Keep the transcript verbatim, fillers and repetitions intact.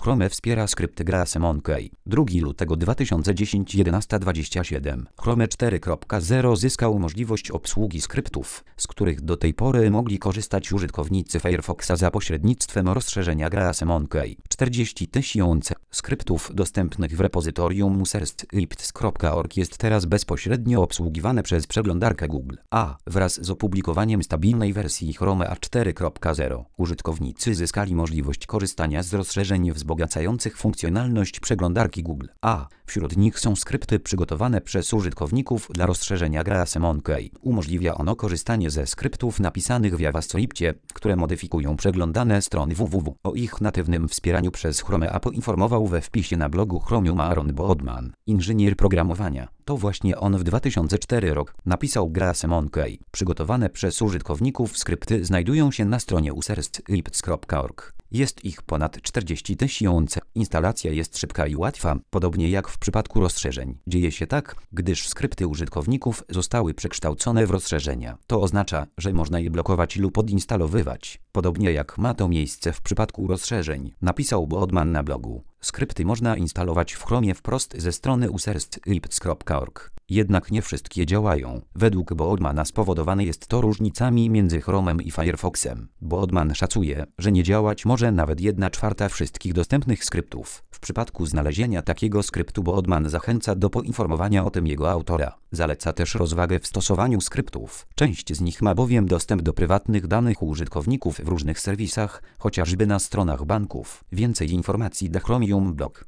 Chrome wspiera skrypty GaraceMonkey. drugiego lutego dwa tysiące dziesiątego jedenaście dwadzieścia siedem. Chrome cztery kropka zero zyskał możliwość obsługi skryptów, z których do tej pory mogli korzystać użytkownicy Firefoxa za pośrednictwem rozszerzenia GaraceMonkey. czterdzieści tysięcy skryptów dostępnych w repozytorium userscripts kropka org jest teraz bezpośrednio obsługiwane przez przeglądarkę Google. A wraz z opublikowaniem stabilnej wersji Chrome cztery kropka zero użytkownicy zyskali możliwość korzystania z rozszerzeń wzbogacających funkcjonalność przeglądarki Google. A wśród nich są skrypty przygotowane przez użytkowników dla rozszerzenia GaraceMonkey. Umożliwia ono korzystanie ze skryptów napisanych w JavaScriptie, które modyfikują przeglądane strony www. O ich natywnym wspieraniu przez Chrome A poinformował we wpisie na blogu Chromium Aaron Boardman, inżynier programowania. To właśnie on w dwa tysiące czwartym roku napisał GaraceMonkey. Przygotowane przez użytkowników skrypty znajdują się na stronie userscripts kropka org. Jest ich ponad czterdzieści tysięcy. Instalacja jest szybka i łatwa, podobnie jak w przypadku rozszerzeń. Dzieje się tak, gdyż skrypty użytkowników zostały przekształcone w rozszerzenia. To oznacza, że można je blokować lub odinstalowywać. Podobnie jak ma to miejsce w przypadku rozszerzeń, napisał Boardman na blogu. Skrypty można instalować w Chromie wprost ze strony userscripts kropka org. Jednak nie wszystkie działają. Według Boardmana spowodowane jest to różnicami między Chromem i Firefoxem. Boardman szacuje, że nie działać może nawet jedna czwarta wszystkich dostępnych skryptów. W przypadku znalezienia takiego skryptu Boardman zachęca do poinformowania o tym jego autora. Zaleca też rozwagę w stosowaniu skryptów. Część z nich ma bowiem dostęp do prywatnych danych użytkowników w różnych serwisach, chociażby na stronach banków. Więcej informacji na Chromium Blog.